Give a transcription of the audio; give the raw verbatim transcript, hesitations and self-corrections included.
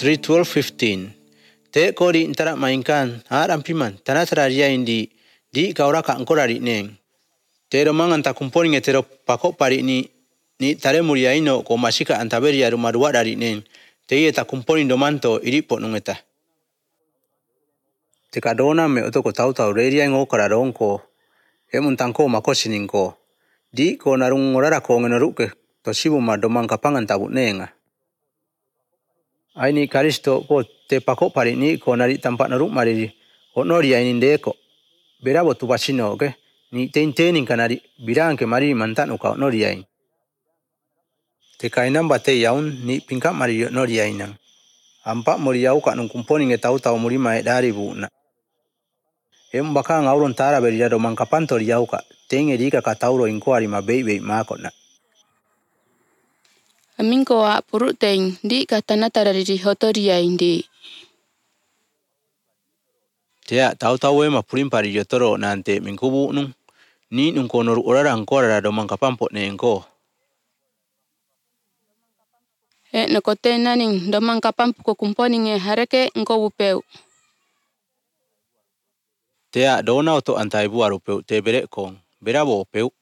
three twelve fifteen. Te ko di intara mainkan aram piman tanah teraria indi di kaura ka angkora di neng. Te romang anta kumponi ngetero pakok pari ni ni tare muria ino ko masika antaberia rumah dua dari neng. Te ye ta kumponi domanto iri pot nungeta. Te kadona me otoko tau tau reria ngo kararon ko e muntangko makosining ko. Di ko narung ngorara ko ngenoruke to sibu ma domang kapangan tabut nenga. Aini karisto ko te pakok pari ni ko nari tampak naruk mari onoria ini deko. Bera botu basino ke ni tein-teinin kanari birang ke mari mantan uka onoria ini. Te kainam bate yaun ni pingkap mari onoria inang. Ampak moriau ka nung kumponi nge tau tau muri mae dari bu na. Em baka ngauron tara beria domang kapan tori yau ka tenge di ka katauro inko ari ma bei bei makot na. Amin ko a purut teng di katana tara di hotoria indi. Tia tau tau e ma purim pari yotoro nante mingkubu nung ni nung konor orara angko ara domang kapan pot ne engko. E nakote naning domang kapan puko kumponi nge hareke engko wupeu. Tia dona oto antai buaru peu te berek kong berabo peu.